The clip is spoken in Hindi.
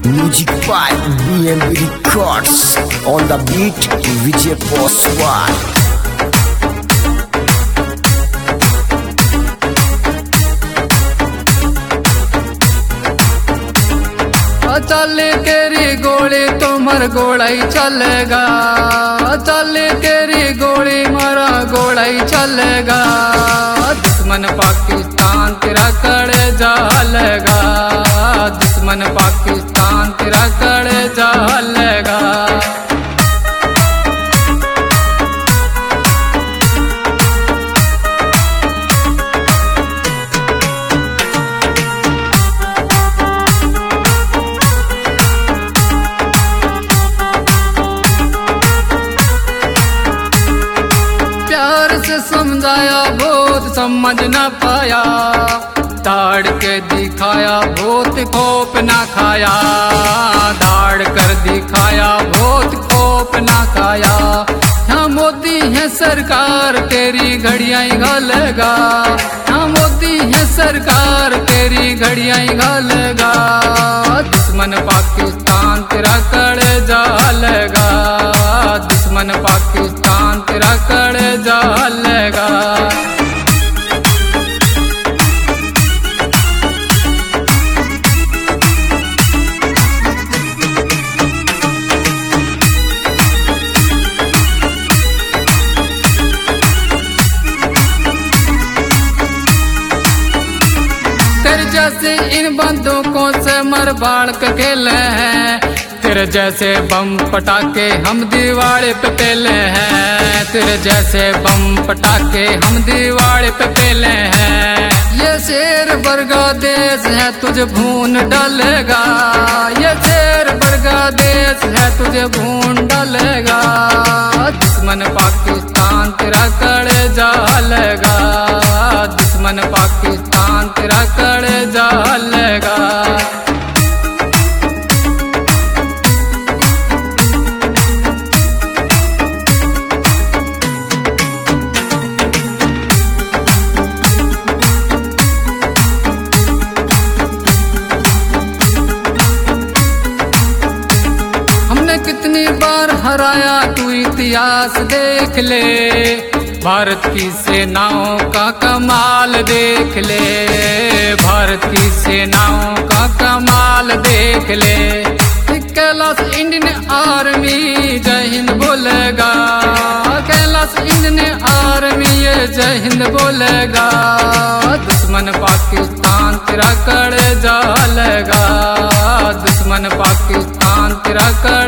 Music by BMB Records. On the beat, Vijay Poswal. चल तेरी गोली तो मर गोला ही चलेगा, चल तेरी गोली मरा गोला ही चलेगा। दुश्मन पाकिस्तान तेरा कड़े जालेगा, दुश्मन पाकिस्तान तेरा कड़े जालेगा। समझाया बहुत समझ न पाया, दाड़ के दिखाया बहुत खोप ना खाया, दाड़ कर दिखाया बहुत खोप ना खाया। यहाँ मोदी है सरकार तेरी घड़ियाँ घालेगा, यहाँ मोदी है सरकार तेरी घड़ियाँ घालेगा। दुश्मन पाकिस्तान तेरा कड़े जालेगा, दुश्मन पाकिस्तान तेरा कड़े जालेगा। तेरे जैसे इन बंदूकों से मर बाढ़ के खेले हैं, तेरे जैसे बम पटाखे हम दीवार पे पेले हैं, तेरे जैसे बम पटाखे हम दीवार पे पेले हैं। ये शेर बरगा देश है तुझे भून डालेगा, ये शेर बरगा देश है तुझे भून डालेगा। दुश्मन पाकिस्तान तेरा कड़े जालेगा, दुश्मन पाकिस्तान तेरा कड़े जालेगा। कितनी बार हराया तू इतिहास देख ले, भारत की सेनाओं का कमाल देख ले, भारत की सेनाओं का कमाल देख ले। कैलाश इंडियन आर्मी जय हिंद बोलेगा, कैलाश इंडियन आर्मी ये जय हिंद बोलेगा। दुश्मन पाकिस्तान तेरा कड़े जालेगा, दुश्मन पाकिस्तान तेरा कड़े